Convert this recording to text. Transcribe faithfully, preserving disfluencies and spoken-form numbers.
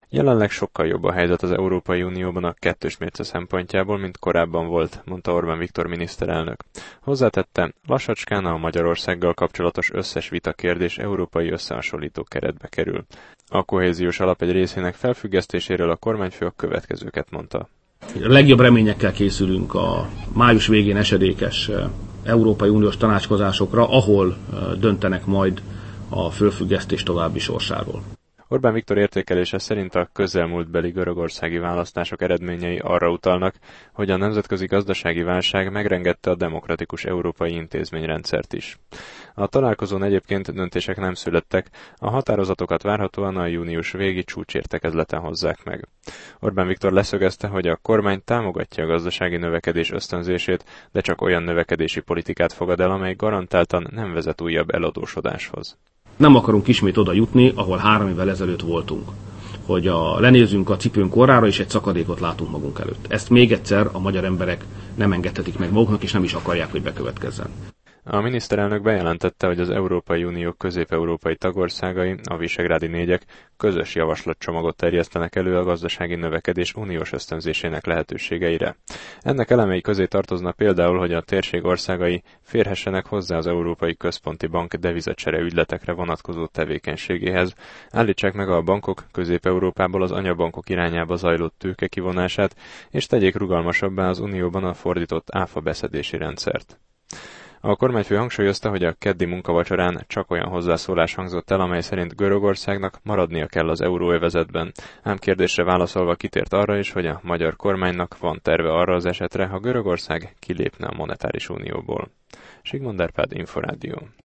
Jelenleg sokkal jobb a helyzet az Európai Unióban a kettős mérce szempontjából, mint korábban volt, mondta Orbán Viktor miniszterelnök. Hozzátette, lassacskán a Magyarországgal kapcsolatos összes vitakérdés európai összehasonlító keretbe kerül. A kohéziós alap egy részének felfüggesztéséről a kormányfő a következőket mondta. A legjobb reményekkel készülünk a május végén esedékes Európai Uniós tanácskozásokra, ahol döntenek majd a fölfüggesztés további sorsáról. Orbán Viktor értékelése szerint a közelmúltbeli görögországi választások eredményei arra utalnak, hogy a nemzetközi gazdasági válság megrengette a demokratikus európai intézményrendszert is. A találkozón egyébként döntések nem születtek, a határozatokat várhatóan a június végi csúcsértekezleten hozzák meg. Orbán Viktor leszögezte, hogy a kormány támogatja a gazdasági növekedés ösztönzését, de csak olyan növekedési politikát fogad el, amely garantáltan nem vezet újabb eladósodáshoz. Nem akarunk ismét oda jutni, ahol három évvel ezelőtt voltunk, hogy a, lenézünk a cipőnk orrára, és egy szakadékot látunk magunk előtt. Ezt még egyszer a magyar emberek nem engedhetik meg maguknak, és nem is akarják, hogy bekövetkezzen. A miniszterelnök bejelentette, hogy az Európai Unió közép-európai tagországai, a visegrádi négyek közös javaslatcsomagot terjesztenek elő a gazdasági növekedés uniós ösztönzésének lehetőségeire. Ennek elemei közé tartozna például, hogy a térség országai férhessenek hozzá az Európai Központi Bank devizacsere ügyletekre vonatkozó tevékenységéhez, állítsák meg a bankok Közép-Európából az anyabankok irányába zajló tőke kivonását, és tegyék rugalmasabbá az Unióban a fordított áfa beszedési rendszert. A kormányfő hangsúlyozta, hogy a keddi munkavacsorán csak olyan hozzászólás hangzott el, amely szerint Görögországnak maradnia kell az euróövezetben, ám kérdésre válaszolva kitért arra is, hogy a magyar kormánynak van terve arra az esetre, ha Görögország kilépne a monetáris unióból. Sigmond Árpád, Inforádió.